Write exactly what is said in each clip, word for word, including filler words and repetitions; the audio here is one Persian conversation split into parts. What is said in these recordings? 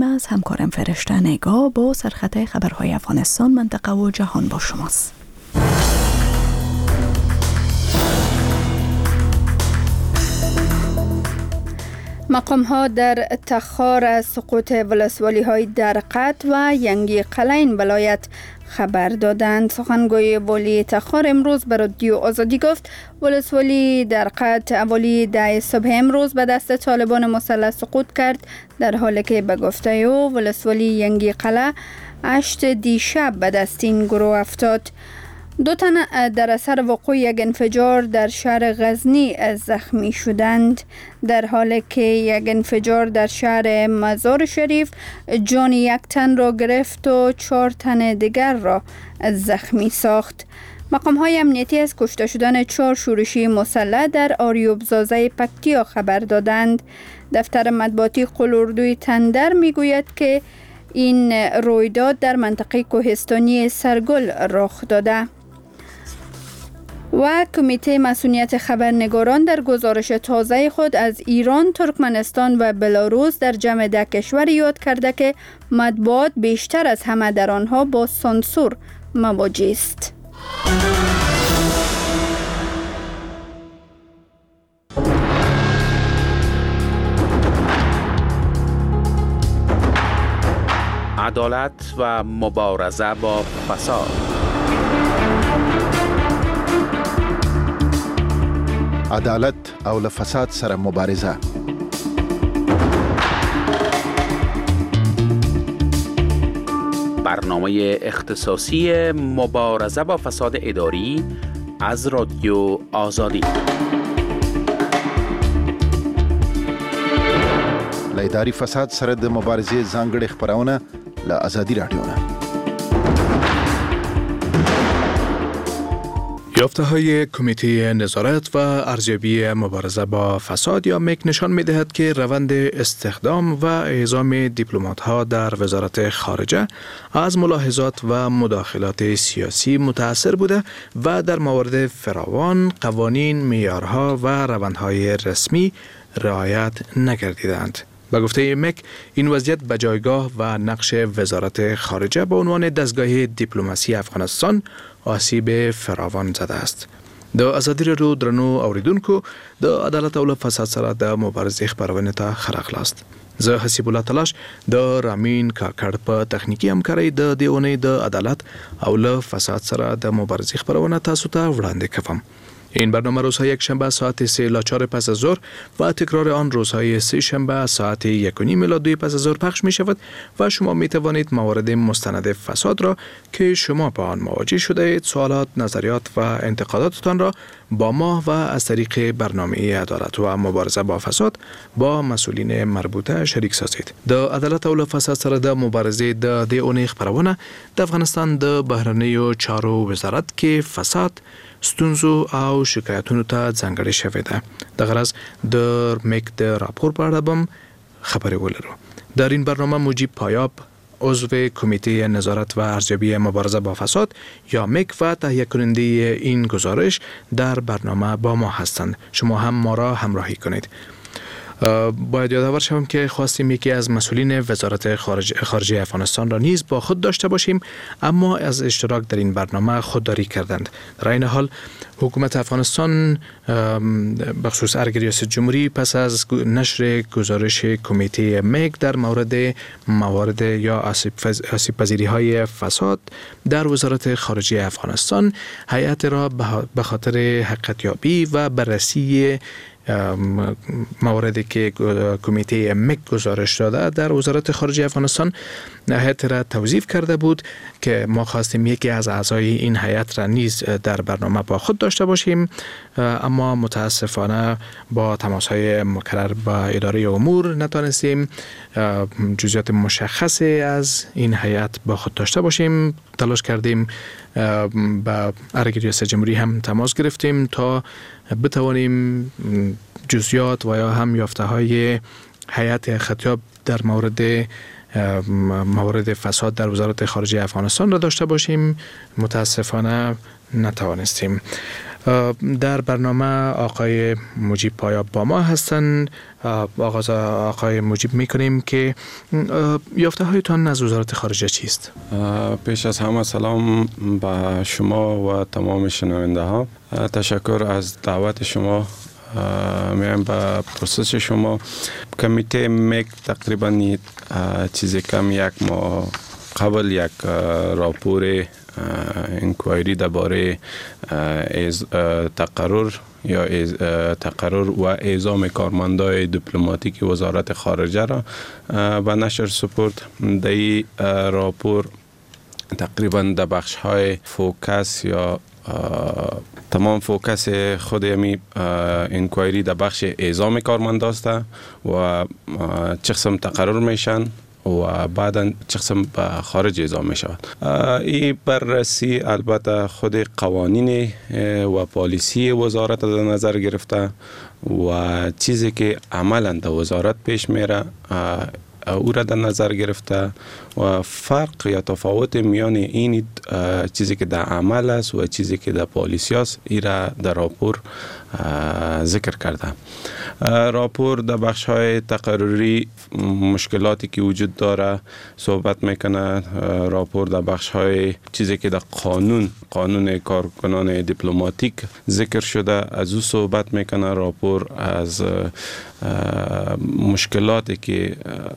رحیم از همکارم فرشته نگاه با سرخط خبرهای افغانستان، منطقه و جهان با شماست. مقام ها در تخار از سقوط ولسوالی های درقت و ینگی قلعین ولایت خبر دادند. سخنگوی والی تخار امروز به رادیو آزادی گفت ولسوالی درقت اولی ده صبح امروز به دست طالبان مسلح سقوط کرد، در حالی که به گفته او ولسوالی ینگی قلعه هشت دیشب به دست این گروه افتاد. دو تن در اثر وقوع یک انفجار در شهر غزنی زخمی شدند، در حالی که یک انفجار در شهر مزار شریف جان یک تن را گرفت و چهار تن دیگر را زخمی ساخت. مقام های امنیتی از کشته شدن چهار شورشی مسلح در آریوب زازه پکتیا خبر دادند. دفتر مطبوعاتی قلاردوی تندر می گوید که این رویداد در منطقه کوهستانی سرگل رخ داده. و کمیته مسئولیت خبرنگاران در گزارش تازه خود از ایران، ترکمنستان و بلاروس در جمع ده کشور یاد کرده که مطبوعات بیشتر از همه در آنها با سانسور مواجه است. عدالت و مبارزه با فساد. عدالت او له فساد سره مبارزه. برنامه اختصاصی مبارزه با فساد اداری از رادیو آزادی. له اداري فساد سره د مبارزې ځانګړې خبرونه له آزادي رادیو نه. یافته های کمیته نظارت و ارزیابی مبارزه با فساد یا مک نشان می دهد که روند استخدام و اعزام دیپلمات ها در وزارت خارجه از ملاحظات و مداخلات سیاسی متاثر بوده و در موارد فراوان قوانین، معیارها و روندهای رسمی رعایت نگردیدند. به گفته مک این وضعیت به جایگاه و نقش وزارت خارجه به عنوان دستگاه دیپلماسی افغانستان آسیب فراوان زده است. د ازادي رادیو درنو اوریدونکو د عدالت او فساد سره د مبارزې خبرونه ته خراغلاست. زه حسیب الله تلاش د رامین کاکړ په تخنیکی همکارۍ د دیونې د عدالت او له فساد سره د مبارزې خبرونه تاسو ته وړاندې کوم. این برنامه روزهای یک شنبه ساعت سه الی چهار پس از ظهر و تکرار آن روزهای سه شنبه ساعت یک و نیم الی دو پس از ظهر پخش می شود و شما می توانید موارد مستند فساد را که شما با آن مواجه شده اید، سوالات، نظریات و انتقاداتتان را با ما و از طریق برنامه عدالت و مبارزه با فساد با مسئولین مربوطه شریک سازید. د عدالت او فساد سره د مبارزې د دې اونۍ خبرونه د افغانستان د بهرنیو چارو وزارت کې فساد ستونزو او شکایتونو ته ځانګړې شوې ده. د غرض د مک د راپور په اړه هم خبرې ولرو. در این برنامه مجیب پایاب عضو کمیته نظارت و ارزیابی مبارزه با فساد یا مک و تهیه کننده این گزارش در برنامه با ما هستند. شما هم ما را همراهی کنید. باید یادآور شوم که خواستیم یکی از مسئولین وزارت خارج خارجه افغانستان را نیز با خود داشته باشیم، اما از اشتراک در این برنامه خودداری کردند. در این حال حکومت افغانستان بخصوص ارگ ریاست جمهوری پس از نشر گزارش کمیته مک در مورد موارد یا آسیب پذیری های فساد در وزارت خارجه افغانستان هیئت را به خاطر حقیقت‌یابی و بررسی مواردی که کمیته مک گزارش داده در وزارت خارجه افغانستان هیئت را توظیف کرده بود که ما خواستیم یکی از اعضای این هیئت را نیز در برنامه با خود داشته باشیم، اما متاسفانه با تماس‌های مکرر با اداره امور نتوانستیم جزئیات مشخصی از این هیئت با خود داشته باشیم. تلاش کردیم با ارگ ریاست جمهوری هم تماس گرفتیم تا بتوانیم جزئیات و یا هم یافته های هیئت خطیاب در مورد موارد فساد در وزارت خارجه افغانستان را داشته باشیم. متاسفانه نتوانستیم. در برنامه آقای مجیب پایا با ما هستند. آغاز آقای مجیب میکنیم که یافته هایتان از وزارت خارجه چیست؟ پیش از همه سلام به شما و تمام شنونده ها. تشکر از دعوت شما. میایم به پروسس شما. کمیته میک تقریبا چیزی کم یک ماه قبل یک راپور انکوایری درباره تقرر یا تقرر و اعزام کارمندای دیپلماتیک وزارت خارجه را به نشر سپرد. در این راپور تقریبا در بخش های فوکس یا تمام فوکس خود یمی انکوایری در بخش اعزام کارمند است و چه قسم تقرر میشن و بعدا چه قسم به خارج اعزام می شود. این بررسی البته خود قوانین و پالیسی وزارت در نظر گرفته و چیزی که عملا در وزارت پیش میره او را در نظر گرفته و فرق یا تفاوت میان این چیزی که در عمل است و چیزی که در پالیسی است این را در راپور ذکر کرده. راپور در بخش های تقرری مشکلاتی که وجود داره صحبت میکنه. راپور در بخش های چیزی که در قانون قانون کارکنان دیپلماتیک ذکر شده از او صحبت میکنه. راپور از مشکلاتی که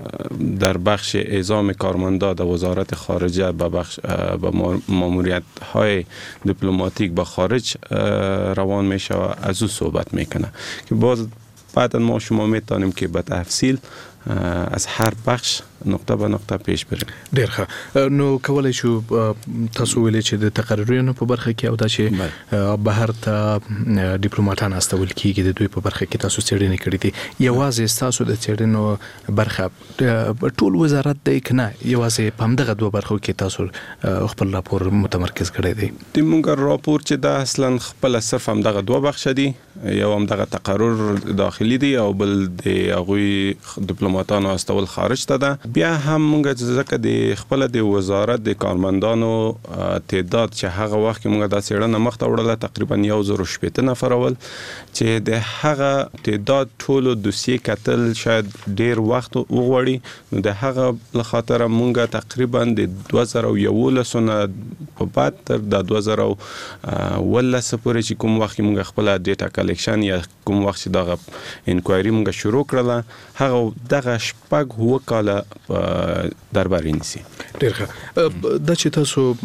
در بخش اعزام کارمندا در وزارت خارجه به بخش به ماموریت های دیپلماتیک به خارج روان میشه و از او صحبت میکنه که باز بعدا ما شما میتونیم که به تفصیل از هر بخش نقطه به نقطه پیش بریم. ډیر ښه. نو کولای شو تاسو ویلې چې د تقرریونو په برخه کې او دا چې بهر ته ډیپلوماټان استول کیږي د دوی په برخه کې تاسو څېړنې کړې دي. یوازې تاسو د څېړنو برخه ټول وزارت د کنه یوازې په همدغه دوه برخو کې تاسو خپل راپور متمرکز کړی دی؟ د مونږ راپور چې دا اصلا خپل صرف همدغه دوه بخش دي. یو همدغه تقرر داخلي دی او بل د هغوی ډیپلوماټانو استول خارج ته ده. بیا هم مونږ ځکه د خپل د وزارت د کارمندانو تعداد چې هغه وخت کې مونږ د څېړنه مخته وړله تقریبا یو زر شپېته نفر ول چې د هغه تعداد ټولو دوسیې کتل شاید ډیر وخت وغواړي. نو د هغه لخاطر مونږ تقریبا د دوه زره یولس نه په بعد تر د دوه زره ولس پورې چې کوم وخت مونږ خپل ډیټا کلیکشن یا کوم وخت چې دغه انکوایری مونږ شروع کړله هغه دغه شپږ هو کاله در بر نیسی. ډیر ښه. دا چې تاسو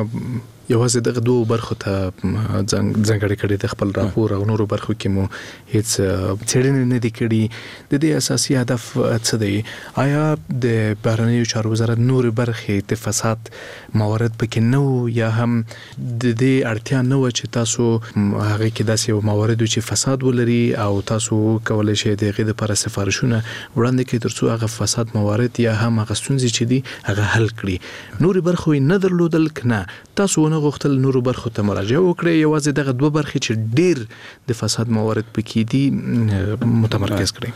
یوازې دغه دوه برخو ته ځانګړې کړې د خپل راپور او نورو برخو کې مو هیڅ څېړنې نه دي کړي. د دې اساسي هدف څه دی؟ آیا د بهرنیو چارو وزارت نورې برخې د فساد موارد پکې نه وو یا هم د دې اړتیا نه وه چې تاسو هغې کې داسې یو موارد چې فساد ولري او تاسو کولی شئ د هغې دپاره سفارشونه وړاندې کړئ تر څو هغه فساد موارد یا هم هغه ستونزې چې دي هغه حل کړي؟ نورې برخو یې نه درلودل که نه تاسو ونه غوښتل نورو برخو ته مراجعه وکړئ یوازې دغه دوه برخې چې ډیر د فساد موارد پکې دي متمرکز کړئ؟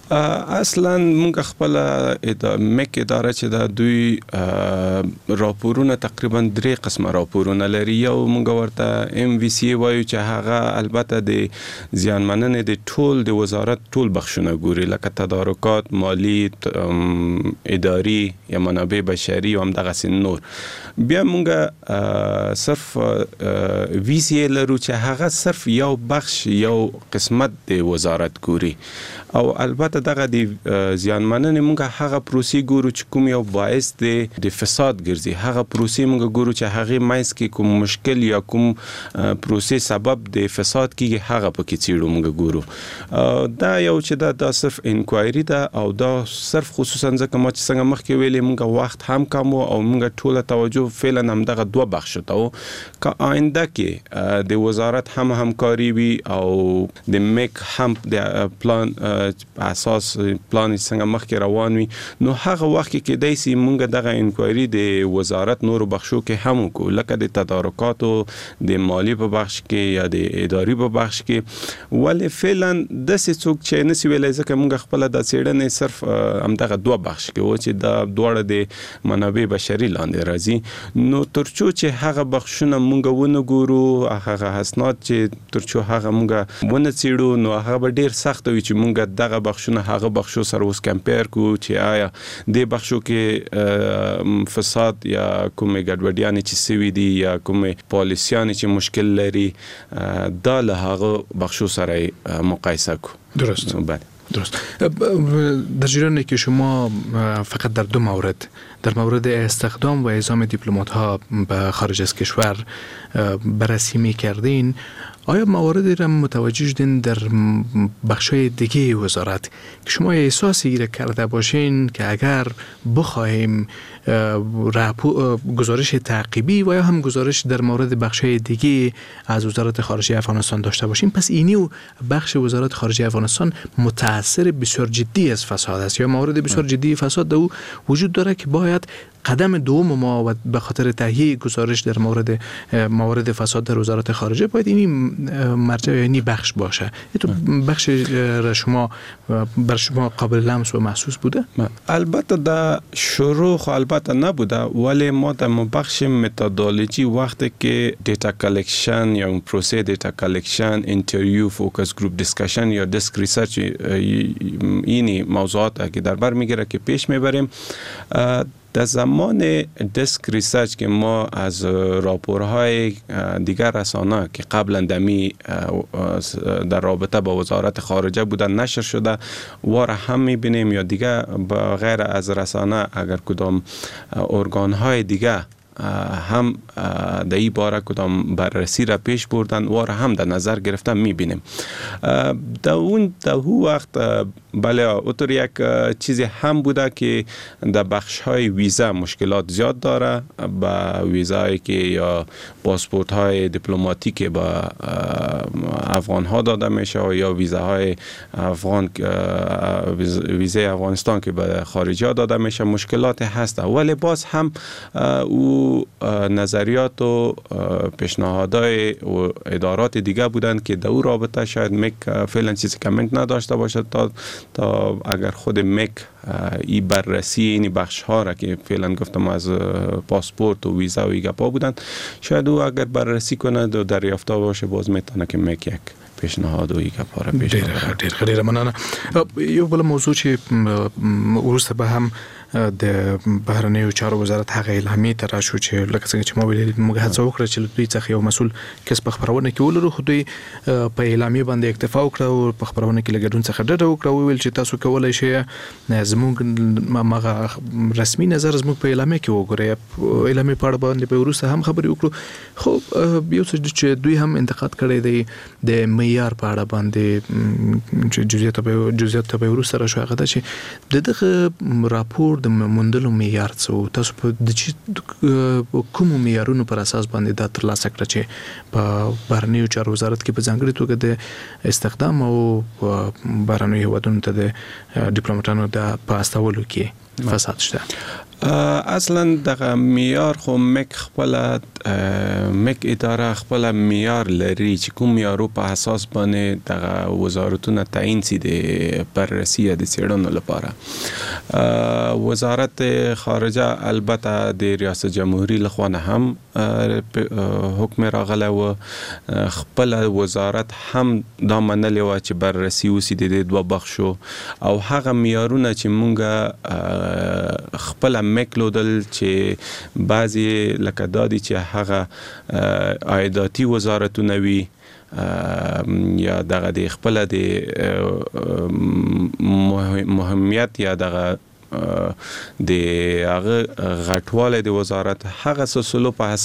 اصلا مونږ خپل میک اداره چې د دوی راپورونه تقریبا درې قسمه راپورونه لري. یو مونږ ورته ام وی سی وایو چې هغه البته د زیانمننې د ټول د وزارت ټول بخشونه ګوري لکه تدارکات، مالی، اداري یا منابع بشري او همدغسې نور. بیا مونږ صرف وی سی لرو چې هغه صرف یو بخش یو قسمت د وزارت ګوري او البته دغه د زیانمننې مونږ هغه پروسې ګورو چې کوم یو باعث دی د فساد ګرځي. هغه پروسې مونږ ګورو چې هغې منځ کې کوم مشکل یا کوم پروسې سبب د فساد کېږي هغه پکې څېړو مونږ ګورو. دا یو چې دا دا صرف انکوایري ده او دا صرف خصوصا ځکه ما چې څنګه مخکې ویلې مونږ وخت هم کم و او مونږ ټوله توجه فعلا همدغه دوه بخشو ته و که آینده کې د وزارت هم همکاري وي او د میک هم د پلان اساس پلان څنګه مخکې روان وي نو هغه وخت کې کېدای شي موږ دغه انکوایري د وزارت نورو بخشو کې هم وکړو لکه د تدارکاتو د مالی په بخش کې یا د اداري په بخش کې ولې فعلا داسې څوک چې نسی ویلای ځکه موږ خپل د څېړنې صرف همدغه دوه بخش کې و چې دا دواړه د منابع بشري لاندې راځي نو ترڅو چې هغه بخشونه موږ ونه ګورو هغه اسناد چې ترڅو هغه موږ ونه څېړو نو هغه به ډیر سخت وي چې موږ دغه بخشونه هغه بخشو سره اوس کمپیر کو چې آیا د بخشو کې فساد یا کومه ګډوډیانې چې سوي دي یا کومه پالیسیانې چې مشکل لري دا له هغه بخشو سره مقایسه کو. درست بله درست. در جریان که شما فقط در دو مورد در مورد استخدام و اعزام دیپلمات ها به خارج از کشور بررسی می کردین آیا مواردی را متوجه شدین در بخشای دیگه وزارت که شما احساسی را کرده باشین که اگر بخواهیم گزارش تعقیبی و یا هم گزارش در مورد بخشای دیگه از وزارت خارجه افغانستان داشته باشیم پس اینی و بخش وزارت خارجه افغانستان متاثر بسیار جدی از فساد است یا موارد بسیار جدی فساد دو وجود داره که باید قدم دوم ما و به خاطر تهیه گزارش در مورد موارد فساد در وزارت خارجه باید اینی مرجع اینی بخش باشه. تو بخش را شما بر شما قابل لمس و محسوس بوده؟ البته در شروع خو البته نبوده ولی ما در بخش متدولوژی وقتی که دیتا کلکشن یا پروسه دیتا کلکشن اینترویو فوکس گروپ دیسکشن یا دسک ریسرچ اینی موضوعات که در بر میگیره که پیش میبریم در زمان دسک ریسرچ که ما از راپورهای دیگر رسانه که قبلا دمی در رابطه با وزارت خارجه بودن نشر شده واره هم میبینیم یا دیگه غیر از رسانه اگر کدام ارگانهای دیگه هم در این باره کدام بررسی را پیش بردن و هم در نظر گرفتن میبینیم. در اون در اون وقت بله اوتر یک چیزی هم بوده که در بخش های ویزا مشکلات زیاد داره با ویزایی که یا پاسپورت های دیپلماتیک با افغان ها داده میشه یا ویزاهای افغان ویزای افغانستان که به خارجی ها داده میشه مشکلات هست ولی باز هم او نظریات و پیشنهادهای و ادارات دیگه بودند که در اون رابطه شاید مک فعلا چیزی کامنت نداشته باشد تا تا اگر خود مک این بررسی این بخش ها را که فعلا گفتم از پاسپورت و ویزا و ایگپا بودند شاید او اگر بررسی کنه و دریافته باشه باز میتونه که مک یک پیشنهاد و ایگپا را پیش ببره. ډیر ډیر مننه. یو بل موضوع چې ورسته به هم د بهرنیو چارو وزارت هغه اعلامیه تر شو چې لکه څنګه چې ما ویل موږ هڅه وکړه چې دوی څخه یو مسول کس په خبرونه کې ولرو خو دوی په اعلامیه باندې اکتفا وکړه او په خبرونه کې لګډون څخه ډډه وکړه او ویل چې تاسو کولای شئ زموږ مغه رسمي نظر زموږ په اعلامیه کې وګورئ اعلامیه په اړه باندې په ورسته هم خبرې وکړو خو یو څه چې دوی هم انتقاد کړی دی د معیار په اړه باندې چې جزئیات په جزئیات په ورسته را شو هغه چې دغه راپور د موندلو معیار څه تاسو په د کوم معیارونو پر اساس باندې دا ترلاسه کړی چې په بهرنیو چارو وزارت کې په ځانګړي توګه د استخدام او بهرنیو هیوادونو ته د ډیپلوماټانو د په استولو کې فساد شته؟ اصلا دغه معیار خو مک خپل مک اداره خپل معیار لري چې کوم معیارو په اساس باندې دغه وزارتونه تعیین سي د بررسی د څېړنو لپاره وزارت خارجه البته د ریاست جمهوریت لخوا نه هم حکم راغله و خپل وزارت هم دا منلې و چې بررسی وسي د دوه بخشو او هغه معیارونه چې مونږه خپل مکلودل چې بعضی لکه دادی چې هغه عایداتی وزارتونه وی یا دغه د خپل د مهمیت یا دغه د هغه غټواله د وزارت هغه سلسله په اساس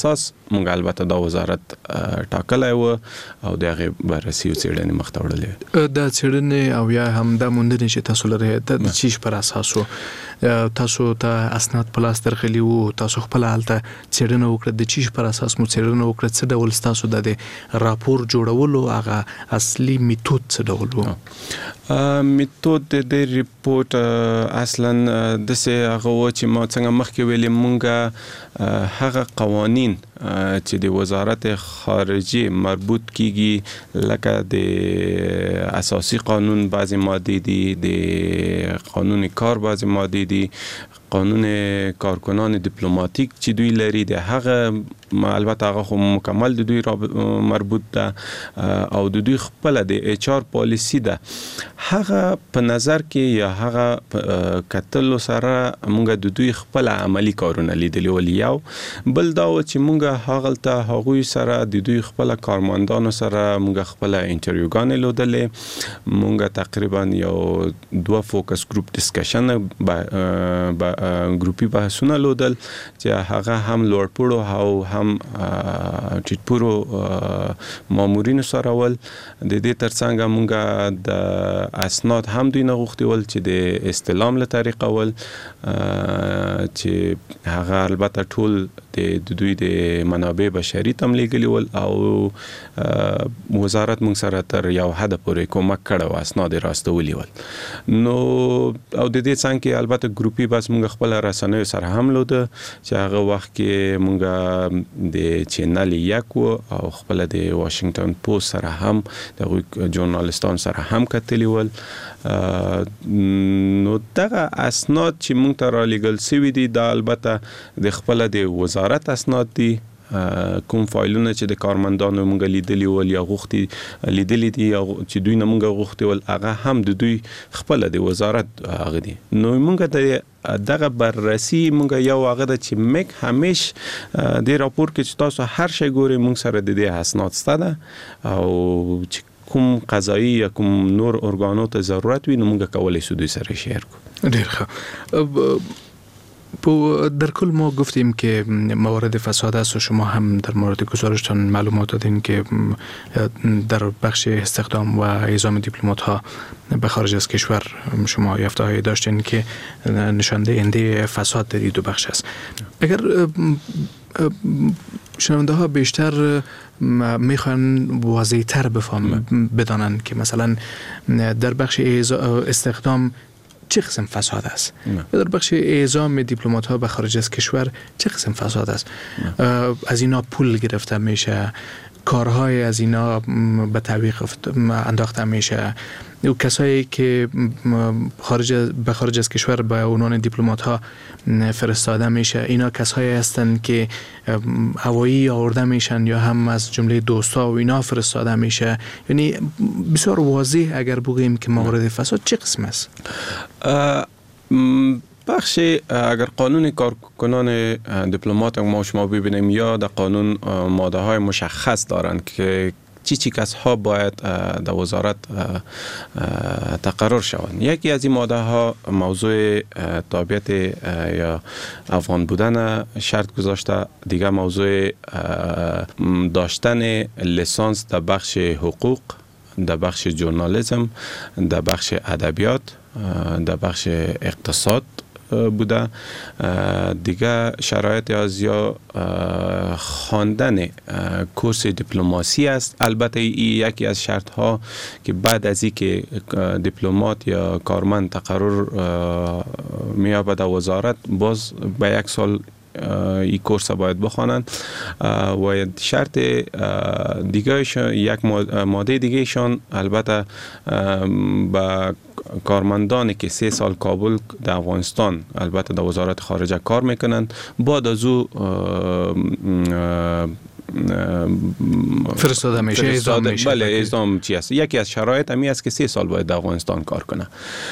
مونږ البته دا وزارت ټاکلی و او د هغې بررسي او څېړنې مخته وړلې وې. دا څېړنې او یا هم دا موندنې چې تاسو لرئ د چیش پر اساس و؟ تاسو ته اسناد په لاس درغلي وو، تاسو خپله هلته څېړنه وکړه، د چیش پر اساس مو څېړنه وکړه؟ څه ډول ستاسو د راپور جوړولو هغه اصلي میتود څه ډول و؟ میتود د دې ریپورت اصلا داسې هغه و چې ما څنګه مخکې ویلې، مونږ هغه قوانین چې د وزارت خارجه مربوط کیږي لکه د اساسی قانون بعضی ماده دي، د قانون کار بعضی ماده دي، قانون کارکنان دیپلماتیک چې دوی لري د هغه البته هغه خو مکمل د دوی مربوط ده او د دوی خپل د ایچ آر پالیسی ده. هغه په نظر کې یا هغه کتلو سره مونږ د دوی خپل عملی کارونه لیدلی ول. یو بل دا و چې مونږ هغه ته هغوی سره د دوی خپل کارمندانو سره مونږ خپل انټرویوګانې لودلې. مونږ تقریبا یو دوه فوکس ګروپ ډسکشن با ګروپي بحثونه لودل چې هغه هم لوړپوړو او هم ټیټپوړو مامورینو سره ول. د دې ترڅنګ مونږ د اسناد هم دوی نه غوښتي ول چې د استلام له طریقه ول چې هغه البته ټول د دوی د منابع بشري تم لګلی ول او وزارت مونږ سره تر یو حد پورې کومک کړی و، اسناد راستولي ول. نو او د دې څنګه البته ګروپي بس مونږ خپل رسنیو سره هم لوده چې هغه وخت کې مونږ د چینل یک او خپل د واشنگټن پوسټ سره هم د ژورنالستان سره هم کتلی ول. نو دغه اسناد چې مونږ ته را لېږل سوي دي دا البته د خپل د وزارت اسناد دي، کوم فایلونه چې د کارمندانو مونږ لیدلی ول یا غوښتي لیدلی دي یا چې دوی نه مونږ غوښتي ول هغه هم د دوی خپل د وزارت هغه دي. نو مونږ د دغه بررسي مونږ یو هغه د چې مک همیش د راپور کې چې تاسو هر شی ګوري مونږ سره د دې اسناد سته ده او چې کوم قضایی یا کوم نور ارګانو ته ضرورت وي نو مونږ کولای شو دوی سره شیر کو. ډیر ښه. در کل ما گفتیم که موارد فساد است و شما هم در مورد گزارشتان معلومات دادین که در بخش استخدام و اعزام دیپلمات ها به خارج از کشور شما یافته هایی داشتین که نشان دهنده فساد در این دو بخش است. اگر شنونده ها بیشتر میخوان واضح تر بفهم بدانند که مثلا در بخش استخدام چه قسم فساد است و در بخش اعزام دیپلمات ها به خارج از کشور چه قسم فساد است؟ از اینا پول گرفته میشه، کارهای از اینا به تعویق انداخته میشه، و کسایی که خارج به خارج از کشور به عنوان دیپلمات ها فرستاده میشه اینا کسایی هستند که هوایی آورده میشن یا هم از جمله دوستا و اینا فرستاده میشه. یعنی بسیار واضح اگر بگوییم که موارد فساد چه قسم است؟ بخش اگر قانون کارکنان دیپلمات ما شما ببینیم یا در قانون ماده های مشخص دارند که چی چی کس ها باید در وزارت تقرر شوند. یکی از این ماده ها موضوع تابعیت یا افغان بودن شرط گذاشته، دیگه موضوع داشتن لیسانس در بخش حقوق، در بخش ژورنالیسم، در بخش ادبیات، در بخش اقتصاد بوده. دیگه شرایط از یا خواندن کورس دیپلماسی است. البته این یکی از شرط ها که بعد از این که دیپلمات یا کارمند تقرر میابد در وزارت باز به یک سال این کورس باید بخوانند و شرط دیگه یک ماده دیگه شان البته با کارمندانی که سه سال کابل در افغانستان البته در وزارت خارجه کار میکنند بعد از او فرستاده میشه اعزام میشه. بله اعزام چی است؟ یکی از شرایط همی است که سه سال باید در افغانستان کار کنه.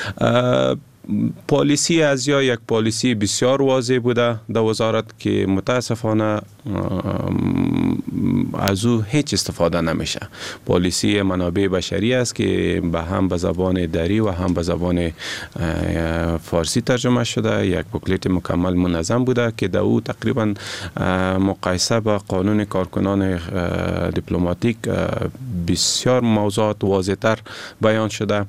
پالیسی از یا یک پالیسی بسیار واضح بوده در وزارت که متاسفانه از او هیچ استفاده نمیشه. پالیسی منابع بشری است که به هم به زبان دری و هم به زبان فارسی ترجمه شده. یک بوکلت مکمل منظم بوده که در او تقریبا مقایسه با قانون کارکنان دیپلماتیک بسیار موضوعات واضح‌تر بیان شده.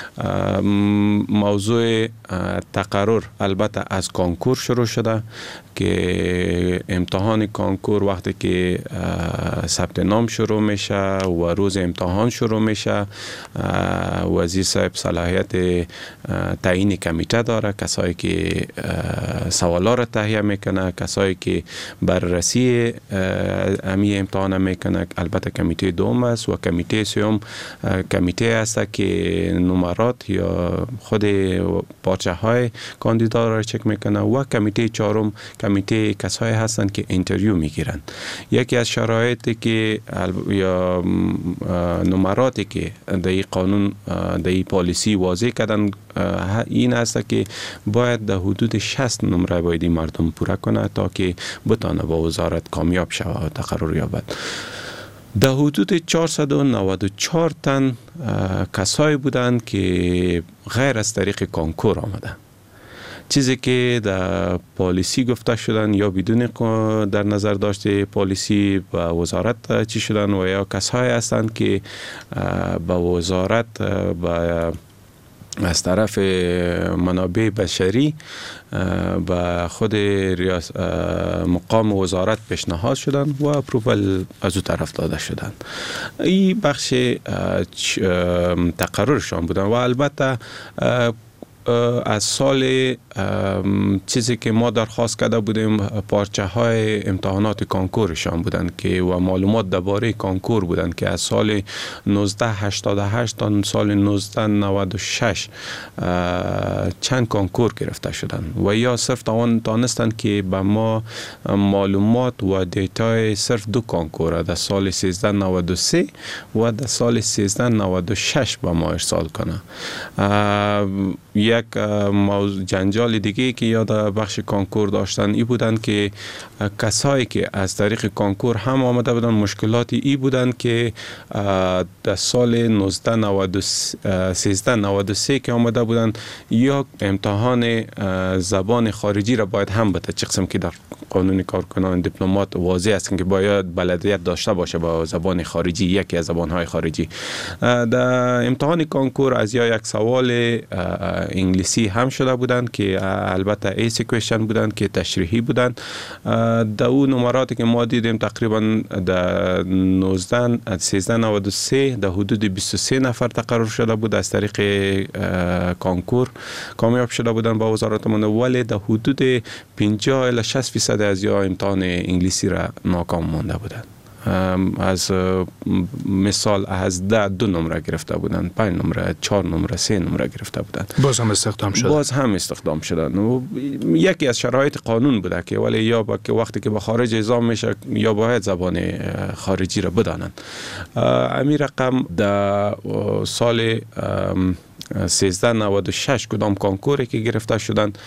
موضوع تقرر البته از کنکور شروع شده که امتحان کنکور وقتی که ثبت نام شروع میشه و روز امتحان شروع میشه، وزیر صاحب صلاحیت تعیین کمیته داره، کسایی که سوالا را تهیه میکنه، کسایی که بررسی امی امتحان میکنه. البته کمیته دوم است و کمیته سوم کمیته است که نمرات یا خود پارچه های کاندیدا را چک میکنه و کمیته چهارم کمیته کسایی هستند که اینترویو میگیرن. یکی از شرایطی که یا نمراتی که در این قانون در این پالیسی واضح کردن این است که باید در حدود شصت نمره باید مردم پوره کنه تا که بتانه با وزارت کامیاب شود و تقرر یابد. در حدود چهارصد و نود و چهار تن کسایی بودند که غیر از طریق کنکور آمدند. چیزی که در پالیسی گفته شدن یا بدون در نظر داشته پالیسی به وزارت چی شدن و یا کسایی هستند که به وزارت به از طرف منابع بشری به خود ریاست مقام وزارت پیشنهاد شدن و اپرووال از او طرف داده شدن. این بخش تقررشان بودن و البته از سال چیزی که ما درخواست کرده بودیم پارچه های امتحانات کانکورشان بودند که و معلومات درباره کانکور بودند که از سال نوزده هشتاد و هشت تا سال نوزده نود و شش چند کانکور گرفته شدند و یا صرف توان دانستند که به ما معلومات و دیتای صرف دو کانکور در سال سیزده نود و سه و در سال سیزده نود و شش به ما ارسال کنه. یک جنجال دیگه که یاد بخش کانکور داشتن ای بودن که کسایی که از طریق کانکور هم آمده بودن مشکلاتی ای بودن که در سال نوزده سیزده نود و سه که آمده بودن یا امتحان زبان خارجی را باید هم بده، چه قسم که در قانون کارکنان دیپلمات واضح است که باید بلدیت داشته باشه با زبان خارجی، یکی از زبانهای خارجی. در امتحان کانکور از یا یک سوال انگلیسی هم شده بودند که البته ایسی کوئسچن بودند که تشریحی بودند. در اون نمراتی که ما دیدیم تقریبا در نوزده سیزده نود و سه در حدود بیست و سه نفر تقرر شده بود از طریق کانکور کامیاب شده بودند با وزارت مانده، ولی در حدود پنجاه الی شصت فیصد از یا امتحان انگلیسی را ناکام مانده بودند. از مثال از ده دو نمره گرفته بودند، پنج نمره، چهار نمره، سه نمره گرفته بودند. باز هم استخدام شدند. باز هم استخدام شدند. و یکی از شرایط قانون بوده که ولی یا با که وقتی که به خارج اعزام میشه یا باید زبان خارجی را بدانند. امی رقم در سال سیزده نود و شش کدام کانکوری که گرفته شدند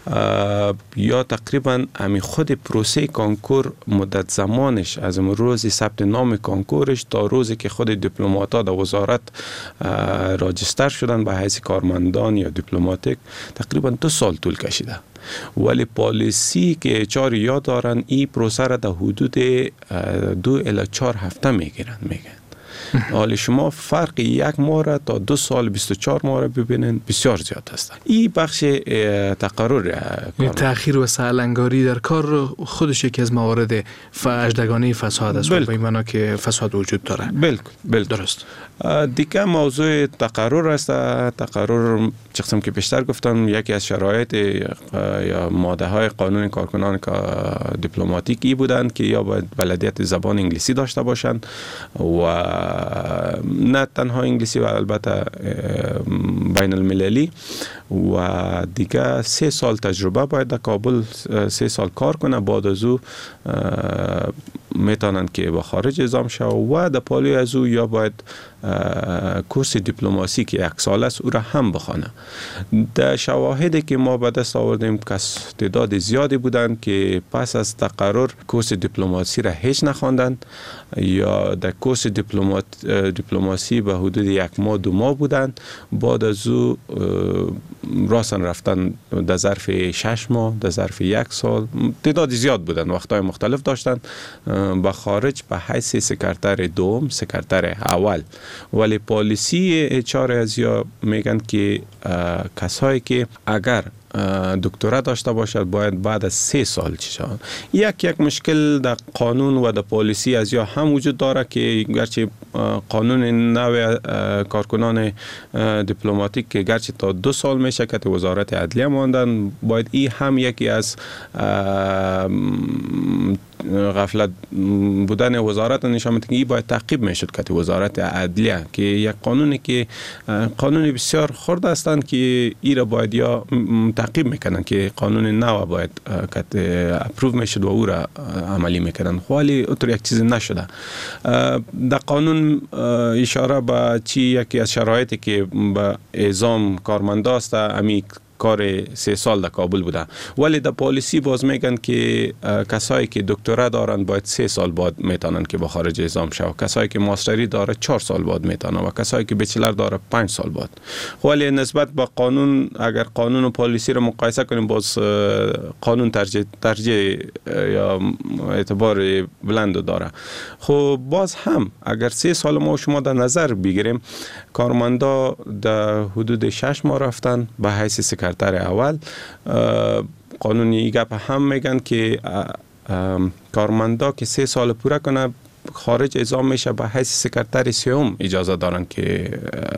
یا تقریبا امی خود پروسه کانکور مدت زمانش از روز ثبت نام کانکورش تا روزی که خود دیپلمات‌ها در وزارت راجستر شدن به حیث کارمندان یا دیپلماتیک تقریبا دو سال طول کشیده. ولی پالیسی که چهار یاد دارن این پروسه را در حدود دو الی چهار هفته میگیرن میگن. حالا شما فرق یک ماه را تا دو سال بیست و چهار ماه را ببینین بسیار زیاد است. این بخش تقرر تأخیر و سهلنگاری در کار خودش یکی از موارد اجدگانی فساد است. به این معنا که فساد وجود داره. بالکل بالکل درست. دیگه موضوع تقرر است. تقرر چقدر که بیشتر گفتم یکی از شرایط یا ماده های قانون کارکنان دیپلماتیکی بودند که یا باید بلدیت زبان انگلیسی داشته باشند و نه تنها انگلیسی و البته بین المللی و دیگه سه سال تجربه باید در کابل سه سال کار کنه، بعد از او میتونن که به خارج اعزام شو و در پالی از او یا باید کورس دیپلماسی که یک سال است او را هم بخوانه. در شواهدی که ما به دست آوردیم کس تعداد زیادی بودند که پس از تقرر کورس دیپلماسی را هیچ نخواندن یا در کورس دیپلمات دیپلماسی به حدود یک ماه دو ماه بودند، بعد از او راسن رفتن در ظرف شش ماه در ظرف یک سال، تعداد زیاد بودند، وقتهای مختلف داشتن به خارج به حیث سکرتر دوم سکرتر اول. ولی پالیسی اچ آر از یا میگن که کسایی که اگر دکترا داشته باشد باید بعد از سه سال چشان. یک یک مشکل در قانون و در پالیسی از یا هم وجود داره که گرچه قانون نو کارکنان دیپلماتیک که گرچه تا دو سال میشه که وزارت عدلیه ماندن، باید این هم یکی از غفلت بودن وزارت نشان میده که این باید تعقیب میشد که وزارت عدلیه که یک قانونی که قانون بسیار خرد هستند که این را باید یا تعقیب میکنن که قانون نو باید که اپروو میشد و او را عملی میکنن، ولی اونطور یک چیزی نشده. در قانون اشاره به چی یکی از شرایطی که به اعزام کارمندا است امی کار سه سال در کابل بوده، ولی در پالیسی باز میگن که کسایی که دکترا دارن باید سه سال بعد میتونن که به خارج اعزام شو، کسایی که ماستری داره چهار سال بعد میتونن و کسایی که بچلر داره پنج سال بعد. ولی نسبت به قانون اگر قانون و پالیسی رو مقایسه کنیم باز قانون ترجیح ترجیح یا اعتبار بلند داره. خب باز هم اگر سه سال ما شما در نظر بگیریم کارمندا در حدود شش ماه رفتن به حیث سکرتر اول، قانونی گپ هم میگن که کارمندا که سه سال پوره کنه خارج اعزام میشه به حیث سکرتر سیوم اجازه دارن که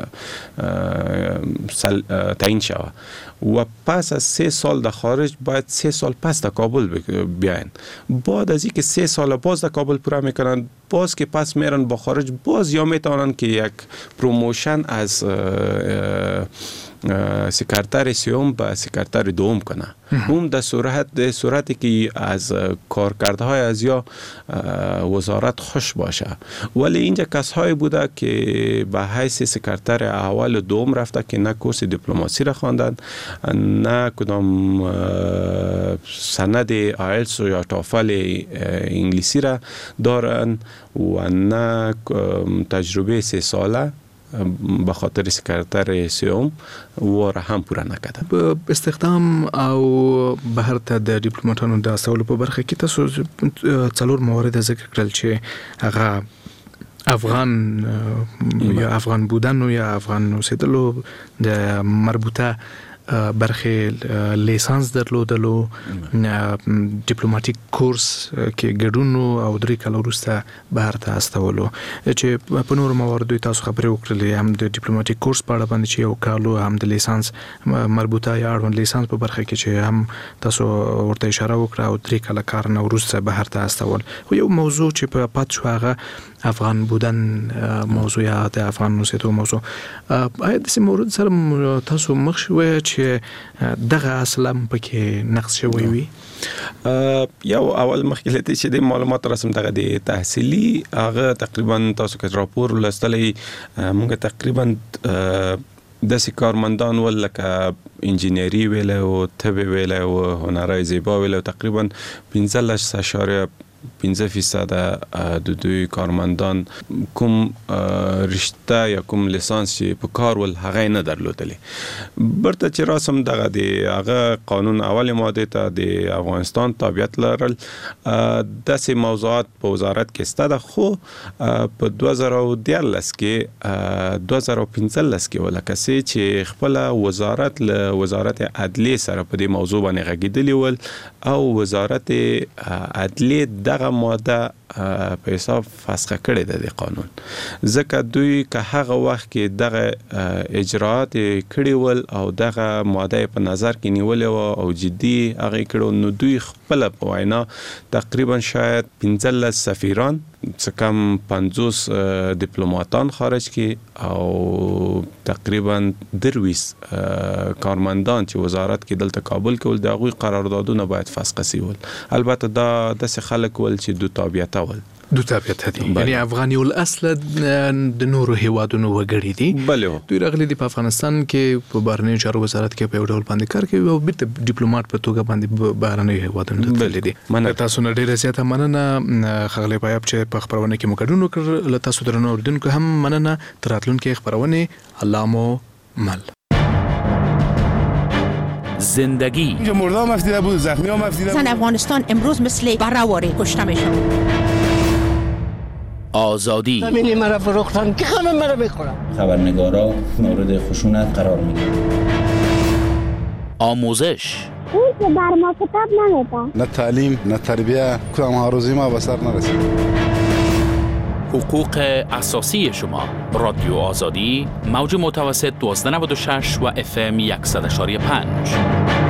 تعیین شود و پس از سه سال در خارج باید سه سال پس در کابل بیاین. بعد از اینکه سه سال باز در کابل پوره میکنن باز که پس میرن با خارج باز یا میتونن که یک پروموشن از سکرتر سیوم به سکرتر دوم کنه. اون در صورت صورتی که از کارکردهای از یا وزارت خوش باشه. ولی اینجا کسایی بوده که به حیث سکرتر اول و دوم رفته که نه کورس دیپلماسی را خواندن، نه کدام سند آیلتس یا تافل انگلیسی را دارن و نه تجربه سه ساله به خاطر سکرتر سیوم و را هم پوره نکرده. استخدام او بهر ته د ډیپلوماټانو د استولو په برخه کې تاسو څلور موارد ذکر کړل چې هغه افغان یا افغان بودن و یا افغان اوسېدلو د مربوطه برخه لیسانس درلودلو، دیپلوماتیک کورس کې ګډون او درې کال وروسته بهر ته استولو. چې په نور مواردو تاسو خبرې وکړلې هم د دیپلوماتیک کورس په اړه باندې چې یو کال هم د لیسانس مربوطه یا اړوند لیسانس په برخه کې چې هم تاسو ورته اشاره وکړه او درې کال کار نه وروسته بهر ته استول. خو یو موضوع چې په پات شو هغه افغان بودن موضوع یا د افغان اوسېدو موضوع. آیا د سیم مورد سره تاسو مخ شوئ چې دغه اصل هم پکې نقص شوی وي؟ یو اول مخکې چې د معلومات رسم دغه د تحصیلي هغه تقریبا تاسو که راپور ولستلی موږ تقریبا داسې کارمندان ول لکه انجینری ویل او طب ویل او هنرهای زیبا ویل تقریبا پنځلس اشاریه پنځه فیصد د دوی کارمندان کوم رشته یا کوم لیسانس چې په کار ول هغه نه درلودلی. برته چې راسم دغه د هغه قانون اول ماده ته د افغانستان تابعیت لرل داسې موضوعات په وزارت کې ستاده، خو په دوه زره دیارلس کې دوه زره پنځلس کې ولکه چې خپل وزارت له وزارت عدلیه سره په دې موضوع باندې غږیدلی ول او وزارت عدلیه دغه ماده په حساب فسخ کړی د قانون، ځکه دوی که هغه وخت کې دغه اجراات کړی ول او دغه ماده په نظر کې نیولې و او جدي هغه کړو، نو دوی خپل په وینا تقریبا شاید پنځلس سفیران څه کم پنځوس دیپلماتان خارج کی او تقریبا درویس کارمندان چې وزارت کې دلته کابل کې ول د هغوی قراردادونه باید فسخ شي ول. البته دا د خلک ول چې دو تابعیت ول دو تابعیت دي، یعنی افغاني الاصل د نورو هیوادونو وګړي دي. بله دوی راغلي دي په افغانستان کې په بهرنیو چارو وزارت کې په یو ډول باندې کار کوي او بیرته ډیپلوماټ په توګه باندې بهرنیو هیوادونو ته تللي دي. تاسو نه ډیره زیاته مننه ښاغلی پایاب چې په خبرونه کې مو ګډون وکړ. له تاسو درنو اوریدونکو هم مننه. تر راتلونکي خبرونه الله مو مل. زندگی مردم مفتیده بود، زخمی ها مفتیده بود. زن افغانستان امروز مثل برهواری کشته میشن. آزادی زمینی مرا فروختن که همه مرا میخورن. خبرنگارا مورد خشونت قرار میگیرن. آموزش اون که بر ما کتاب نمیده. نه تعلیم نه تربیه کدام ها روزی ما به سر نرسید. حقوق اساسی شما. رادیو آزادی موج متوسط دوازده نود و شش و اف ام صد و شش و پنج.